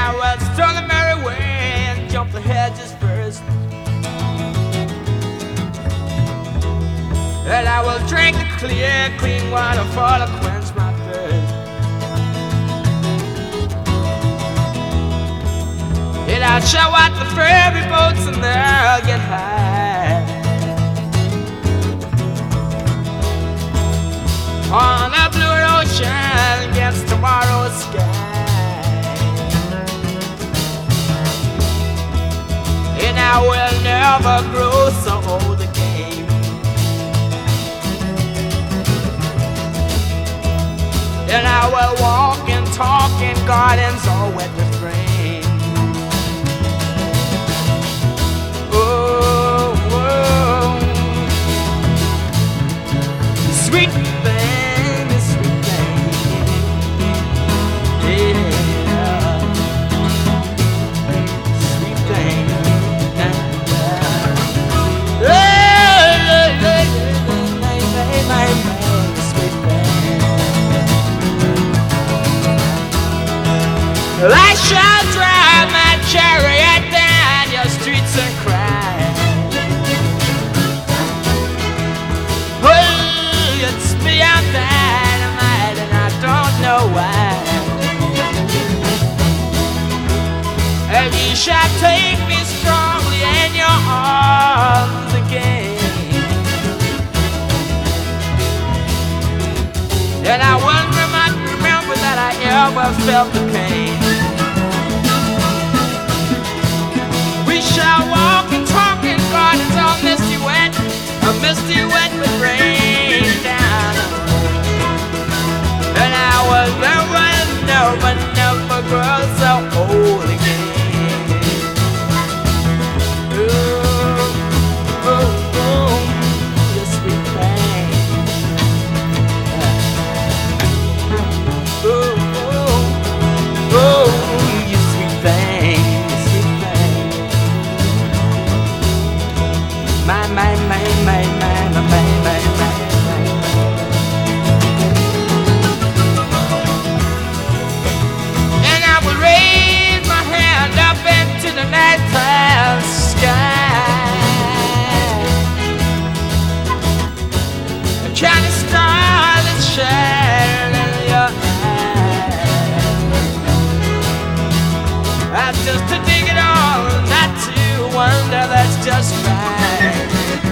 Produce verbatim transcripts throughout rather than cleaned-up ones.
I will stroll the merry way and jump the hedges first. And I will drink the clear, clean water for to quench my thirst. And I'll show out the ferry boats and they'll get high on a blue ocean against tomorrow's sky. And I will never grow so old again. And I will walk and talk in gardens all wet with rain. Oh, oh. Sweet thing, sweet thing, yeah. Sweet thing, yeah. Hey, hey, hey, hey, hey, hey, hey, sweet thing. Well, I shall drive my chariot down your streets and cry. Oh, it's me, I'm dynamite, and I don't know why. And you shall take me strongly in your arms again. And I will not remember that I ever felt the pain. We shall walk and talk in gardens all misty wet, a misty wet with rain down. And I will never, never, never grow so old again. Ooh, ooh, ooh, you sweet thing. Ooh, ooh, ooh, you sweet thing, you sweet thing. My, my, my, my, my, my, my, my, my, my. And I will raise my hand up into the nighttime sky. A Chinese star that shines in your eyes. That's just to dig it all, not to wonder, that's just right.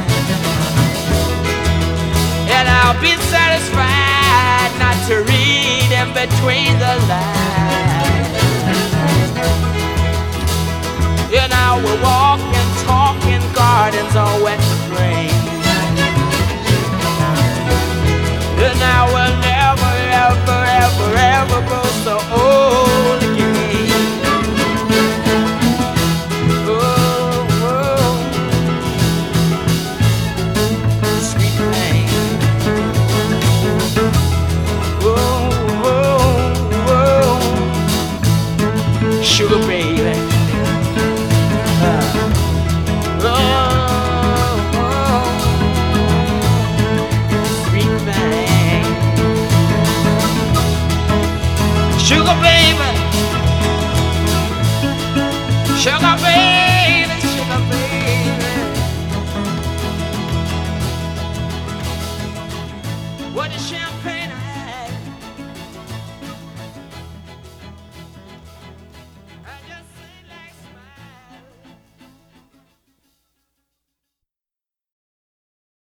And I'll be satisfied not to read in between the lines. And I will walk and talk in gardens all wet with rain. And I will never, ever, ever, ever grow so old again. Oh, oh, sweet thing. Oh, oh, oh, sugar baby. Uh, oh, oh, sweet thing. Sugar baby. Sugar baby, sugar baby. What is champagne?